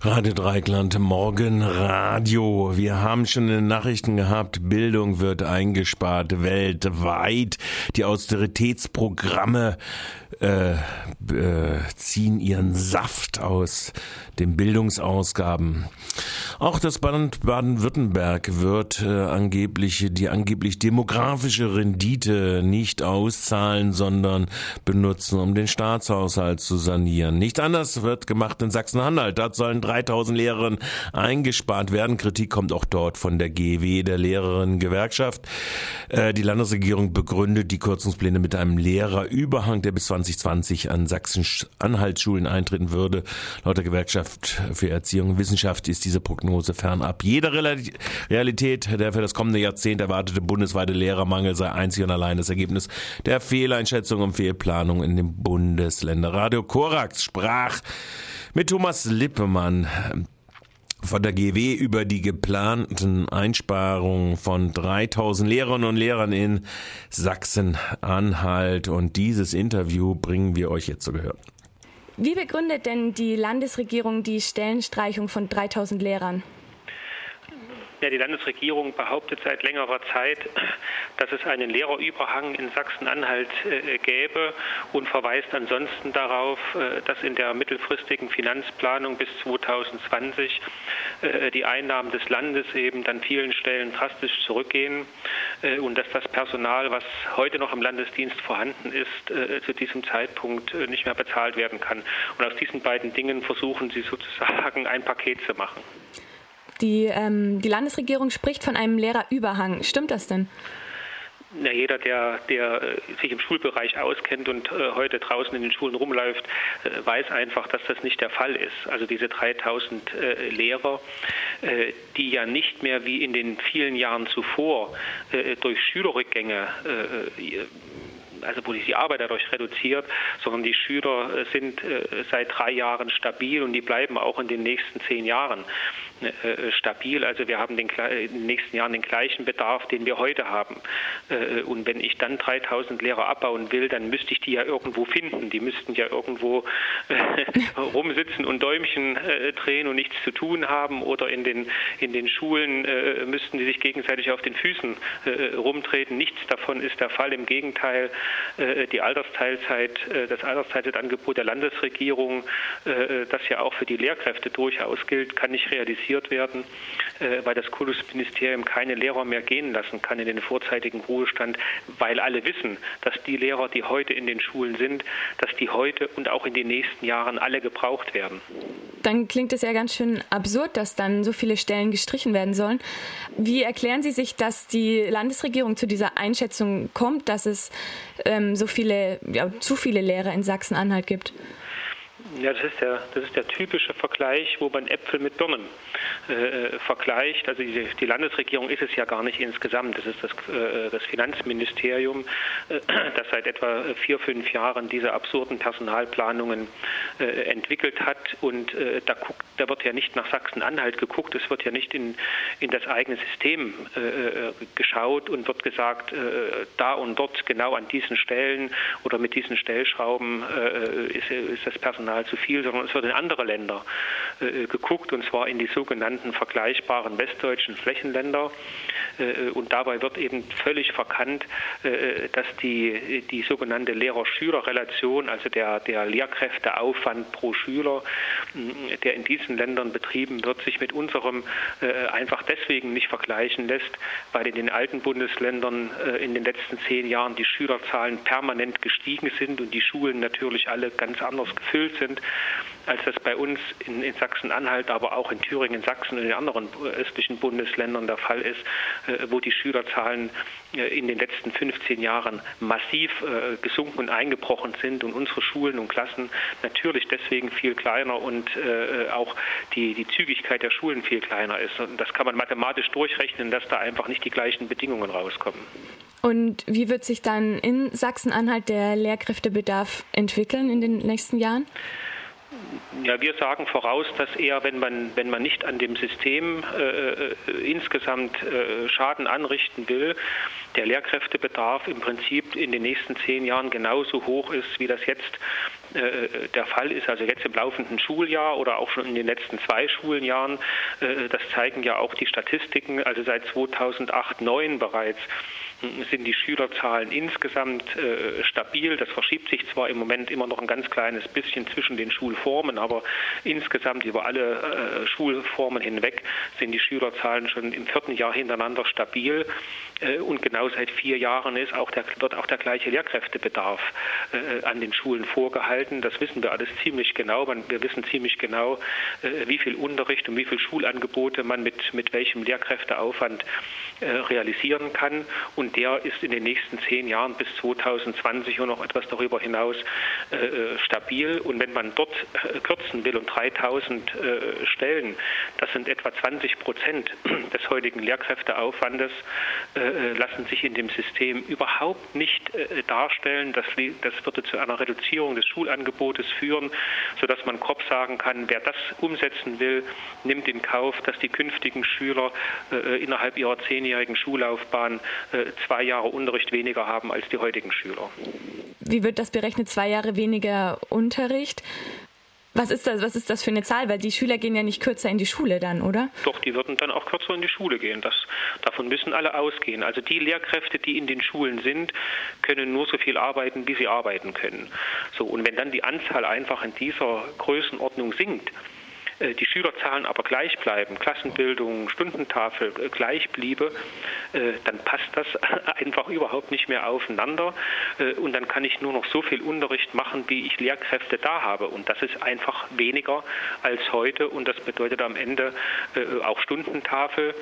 Radio Dreieckland, Morgenradio. Wir haben schon in den Nachrichten gehabt, Bildung wird eingespart weltweit. Die Austeritätsprogramme ziehen ihren Saft aus den Bildungsausgaben. Auch das Land Baden-Württemberg wird die angeblich demografische Rendite nicht auszahlen, sondern benutzen, um den Staatshaushalt zu sanieren. Nicht anders wird gemacht in Sachsen-Anhalt. Dort sollen 3000 Lehrerinnen eingespart werden. Kritik kommt auch dort von der GEW, der Lehrerinnengewerkschaft. Die Landesregierung begründet die Kürzungspläne mit einem Lehrerüberhang, der bis 2020 an Sachsen-Anhalt-Schulen eintreten würde. Laut der Gewerkschaft für Erziehung und Wissenschaft ist diese Prognose fernab jeder Realität. Der für das kommende Jahrzehnt erwartete bundesweite Lehrermangel sei einzig und allein das Ergebnis der Fehleinschätzung und Fehlplanung in den Bundesländern. Radio Korax sprach mit Thomas Lippemann von der GW über die geplanten Einsparungen von 3000 Lehrerinnen und Lehrern in Sachsen-Anhalt. Und dieses Interview bringen wir euch jetzt zu Gehör. Wie begründet denn die Landesregierung die Stellenstreichung von 3000 Lehrern? Ja, die Landesregierung behauptet seit längerer Zeit, dass es einen Lehrerüberhang in Sachsen-Anhalt gäbe und verweist ansonsten darauf, dass in der mittelfristigen Finanzplanung bis 2020 die Einnahmen des Landes eben an vielen Stellen drastisch zurückgehen und dass das Personal, was heute noch im Landesdienst vorhanden ist, zu diesem Zeitpunkt nicht mehr bezahlt werden kann. Und aus diesen beiden Dingen versuchen sie sozusagen ein Paket zu machen. Die Landesregierung spricht von einem Lehrerüberhang. Stimmt das denn? Ja, jeder, der sich im Schulbereich auskennt und heute draußen in den Schulen rumläuft, weiß einfach, dass das nicht der Fall ist. Also diese 3000 Lehrer, die ja nicht mehr wie in den vielen Jahren zuvor durch Schülerrückgänge wo sich die Arbeit dadurch reduziert, sondern die Schüler sind seit 3 Jahren stabil und die bleiben auch in den nächsten 10 Jahren stabil. Also wir haben in den nächsten Jahren den gleichen Bedarf, den wir heute haben. Und wenn ich dann 3000 Lehrer abbauen will, dann müsste ich die ja irgendwo finden. Die müssten ja irgendwo rumsitzen und Däumchen drehen und nichts zu tun haben. Oder in den Schulen müssten die sich gegenseitig auf den Füßen rumtreten. Nichts davon ist der Fall. Im Gegenteil, das Altersteilzeitangebot der Landesregierung, das ja auch für die Lehrkräfte durchaus gilt, kann nicht realisiert werden, weil das Kultusministerium keine Lehrer mehr gehen lassen kann in den vorzeitigen Ruhestand, weil alle wissen, dass die Lehrer, die heute in den Schulen sind, dass die heute und auch in den nächsten Jahren alle gebraucht werden. Dann klingt es ja ganz schön absurd, dass dann so viele Stellen gestrichen werden sollen. Wie erklären Sie sich, dass die Landesregierung zu dieser Einschätzung kommt, dass es zu viele Lehrer in Sachsen-Anhalt gibt? Ja, das ist der typische Vergleich, wo man Äpfel mit Birnen vergleicht. Also die Landesregierung ist es ja gar nicht insgesamt. Das ist das Finanzministerium, das seit etwa 4-5 Jahren diese absurden Personalplanungen entwickelt hat. Und da wird ja nicht nach Sachsen-Anhalt geguckt, es wird ja nicht in das eigene System geschaut und wird gesagt, da und dort genau an diesen Stellen oder mit diesen Stellschrauben ist das Personal zu viel, sondern es wird in andere Länder geguckt, und zwar in die sogenannten vergleichbaren westdeutschen Flächenländer. Und dabei wird eben völlig verkannt, dass die sogenannte Lehrer-Schüler-Relation, also der Lehrkräfteaufwand pro Schüler, der in diesen Ländern betrieben wird, sich mit unserem einfach deswegen nicht vergleichen lässt, weil in den alten Bundesländern in den letzten 10 Jahren die Schülerzahlen permanent gestiegen sind und die Schulen natürlich alle ganz anders gefüllt sind, als das bei uns in Sachsen-Anhalt, aber auch in Thüringen, Sachsen und in anderen östlichen Bundesländern der Fall ist, wo die Schülerzahlen in den letzten 15 Jahren massiv gesunken und eingebrochen sind und unsere Schulen und Klassen natürlich deswegen viel kleiner und auch die Zügigkeit der Schulen viel kleiner ist. Und das kann man mathematisch durchrechnen, dass da einfach nicht die gleichen Bedingungen rauskommen. Und wie wird sich dann in Sachsen-Anhalt der Lehrkräftebedarf entwickeln in den nächsten Jahren? Ja, wir sagen voraus, dass eher, wenn man nicht an dem System insgesamt Schaden anrichten will, der Lehrkräftebedarf im Prinzip in den nächsten 10 Jahren genauso hoch ist, wie das jetzt der Fall ist, also jetzt im laufenden Schuljahr oder auch schon in den letzten 2 Schuljahren, das zeigen ja auch die Statistiken, also seit 2008/9 bereits, sind die Schülerzahlen insgesamt stabil. Das verschiebt sich zwar im Moment immer noch ein ganz kleines bisschen zwischen den Schulformen, aber insgesamt über alle Schulformen hinweg sind die Schülerzahlen schon im 4. Jahr hintereinander stabil. Und genau seit 4 Jahren wird auch der gleiche Lehrkräftebedarf an den Schulen vorgehalten. Das wissen wir alles ziemlich genau. Wir wissen ziemlich genau, wie viel Unterricht und wie viel Schulangebote man mit welchem Lehrkräfteaufwand realisieren kann. Und der ist in den nächsten 10 Jahren bis 2020 und noch etwas darüber hinaus stabil. Und wenn man dort kürzen will und 3000 Stellen, das sind etwa 20% des heutigen Lehrkräfteaufwandes, lassen sich in dem System überhaupt nicht darstellen. Das würde zu einer Reduzierung des Schulangebotes führen, sodass man grob sagen kann, wer das umsetzen will, nimmt in Kauf, dass die künftigen Schüler innerhalb ihrer 10-jährigen Schullaufbahn 2 Jahre Unterricht weniger haben als die heutigen Schüler. Wie wird das berechnet, 2 Jahre weniger Unterricht? Was ist das für eine Zahl? Weil die Schüler gehen ja nicht kürzer in die Schule dann, oder? Doch, die würden dann auch kürzer in die Schule gehen. Davon müssen alle ausgehen. Also die Lehrkräfte, die in den Schulen sind, können nur so viel arbeiten, wie sie arbeiten können. So, und wenn dann die Anzahl einfach in dieser Größenordnung sinkt, die Schülerzahlen aber gleich bleiben, Klassenbildung, Stundentafel gleich bliebe, dann passt das einfach überhaupt nicht mehr aufeinander und dann kann ich nur noch so viel Unterricht machen, wie ich Lehrkräfte da habe und das ist einfach weniger als heute und das bedeutet am Ende auch Stundentafel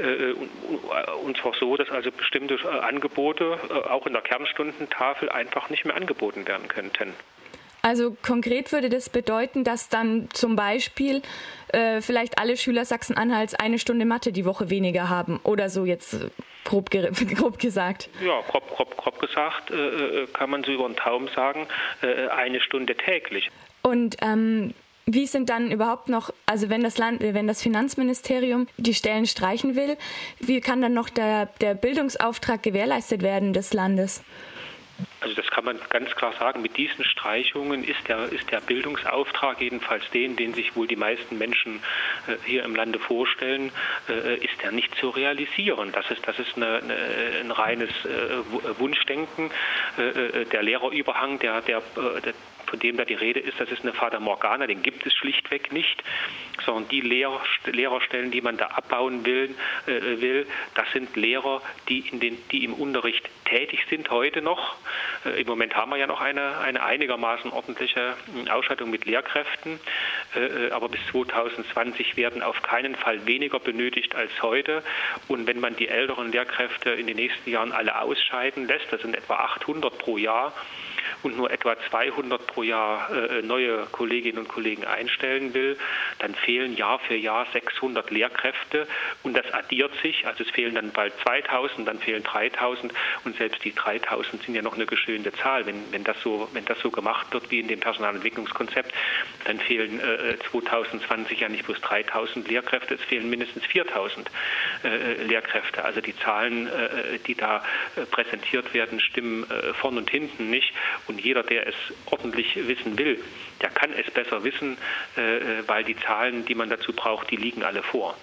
und zwar so, dass also bestimmte Angebote auch in der Kernstundentafel einfach nicht mehr angeboten werden könnten. Also konkret würde das bedeuten, dass dann zum Beispiel vielleicht alle Schüler Sachsen-Anhalts 1 Stunde Mathe die Woche weniger haben oder so jetzt grob gesagt. Ja, grob gesagt kann man so über den Daumen sagen, 1 Stunde täglich. Und wie sind dann überhaupt noch, also wenn das Finanzministerium die Stellen streichen will, wie kann dann noch der Bildungsauftrag gewährleistet werden des Landes? Also das kann man ganz klar sagen, mit diesen Streichungen ist der Bildungsauftrag, jedenfalls den sich wohl die meisten Menschen hier im Lande vorstellen, ist der nicht zu realisieren. Das ist ein reines Wunschdenken. Der Lehrerüberhang, von dem da die Rede ist, das ist eine Fata Morgana, den gibt es schlichtweg nicht, sondern die Lehrerstellen, die man da abbauen will, das sind Lehrer, die im Unterricht tätig sind heute noch. Im Moment haben wir ja noch eine einigermaßen ordentliche Ausstattung mit Lehrkräften, aber bis 2020 werden auf keinen Fall weniger benötigt als heute. Und wenn man die älteren Lehrkräfte in den nächsten Jahren alle ausscheiden lässt, das sind etwa 800 pro Jahr, und nur etwa 200 pro Jahr neue Kolleginnen und Kollegen einstellen will, dann fehlen Jahr für Jahr 600 Lehrkräfte und das addiert sich, also es fehlen dann bald 2000, dann fehlen 3000 und selbst die 3000 sind ja noch eine geschönte Zahl. Wenn das so gemacht wird wie in dem Personalentwicklungskonzept, dann fehlen 2020 ja nicht bloß 3000 Lehrkräfte, es fehlen mindestens 4000 Lehrkräfte. Also die Zahlen, die da präsentiert werden, stimmen vorn und hinten nicht. Und jeder, der es ordentlich wissen will, der kann es besser wissen, weil die Zahlen, die man dazu braucht, die liegen alle vor.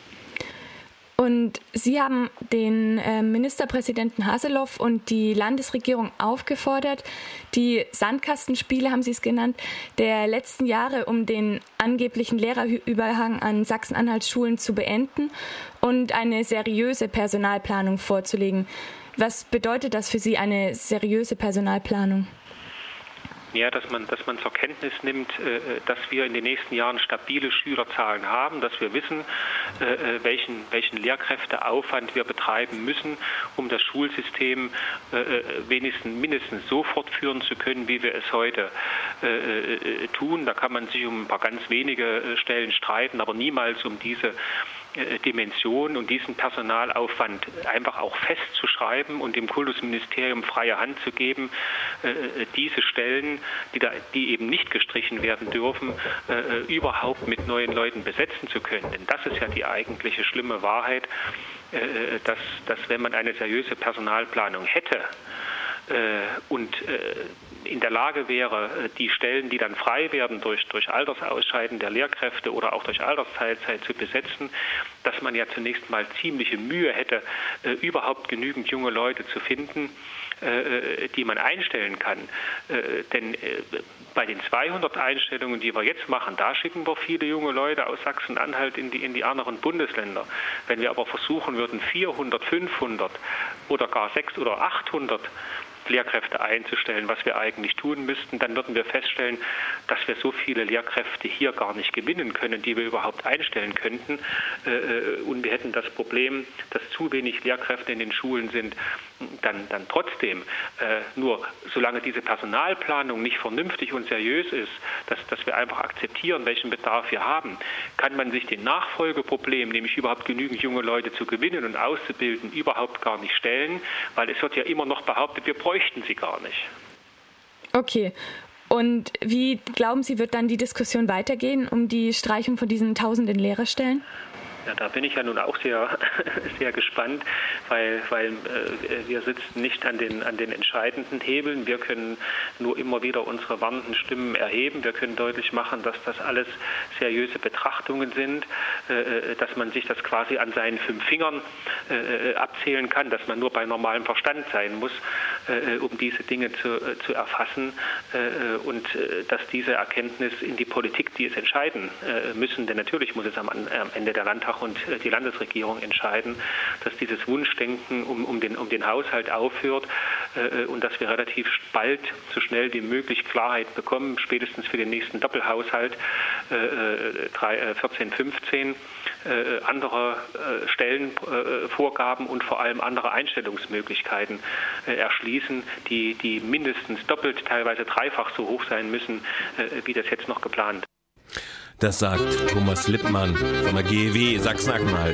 Und Sie haben den Ministerpräsidenten Haseloff und die Landesregierung aufgefordert, die Sandkastenspiele, haben Sie es genannt, der letzten Jahre um den angeblichen Lehrerüberhang an Sachsen-Anhalts Schulen zu beenden und eine seriöse Personalplanung vorzulegen. Was bedeutet das für Sie, eine seriöse Personalplanung? Ja, dass man zur Kenntnis nimmt, dass wir in den nächsten Jahren stabile Schülerzahlen haben, dass wir wissen, welchen Lehrkräfteaufwand wir betreiben müssen, um das Schulsystem mindestens so fortführen zu können, wie wir es heute tun. Da kann man sich um ein paar ganz wenige Stellen streiten, aber niemals um diese Dimension und diesen Personalaufwand einfach auch festzuschreiben und dem Kultusministerium freie Hand zu geben, diese Stellen, die eben nicht gestrichen werden dürfen, überhaupt mit neuen Leuten besetzen zu können. Denn das ist ja die eigentliche schlimme Wahrheit, dass wenn man eine seriöse Personalplanung hätte, und in der Lage wäre, die Stellen, die dann frei werden durch Altersausscheiden der Lehrkräfte oder auch durch Altersteilzeit zu besetzen, dass man ja zunächst mal ziemliche Mühe hätte, überhaupt genügend junge Leute zu finden, die man einstellen kann. Denn bei den 200 Einstellungen, die wir jetzt machen, da schicken wir viele junge Leute aus Sachsen-Anhalt in die anderen Bundesländer. Wenn wir aber versuchen würden, 400, 500 oder gar 600 oder 800 Lehrkräfte einzustellen, was wir eigentlich tun müssten, dann würden wir feststellen, dass wir so viele Lehrkräfte hier gar nicht gewinnen können, die wir überhaupt einstellen könnten. Und wir hätten das Problem, dass zu wenig Lehrkräfte in den Schulen sind, dann trotzdem. Nur solange diese Personalplanung nicht vernünftig und seriös ist, dass wir einfach akzeptieren, welchen Bedarf wir haben, kann man sich dem Nachfolgeproblem, nämlich überhaupt genügend junge Leute zu gewinnen und auszubilden, überhaupt gar nicht stellen, weil es wird ja immer noch behauptet, wir bräuchten sie gar nicht. Okay. Und wie glauben Sie, wird dann die Diskussion weitergehen um die Streichung von diesen tausenden Lehrerstellen? Ja, da bin ich ja nun auch sehr, sehr gespannt, weil wir sitzen nicht an den entscheidenden Hebeln. Wir können nur immer wieder unsere warnenden Stimmen erheben. Wir können deutlich machen, dass das alles seriöse Betrachtungen sind, dass man sich das quasi an seinen 5 Fingern abzählen kann, dass man nur bei normalem Verstand sein muss, um diese Dinge zu erfassen und dass diese Erkenntnis in die Politik, die es entscheiden müssen, denn natürlich muss es am Ende der Landtag und die Landesregierung entscheiden, dass dieses Wunschdenken um den Haushalt aufhört und dass wir relativ bald, so schnell wie möglich Klarheit bekommen, spätestens für den nächsten Doppelhaushalt 14/15, andere Stellenvorgaben und vor allem andere Einstellungsmöglichkeiten erschließen, die mindestens doppelt, teilweise dreifach so hoch sein müssen, wie das jetzt noch geplant. Das sagt Thomas Lippmann von der GEW Sachsen-Anhalt.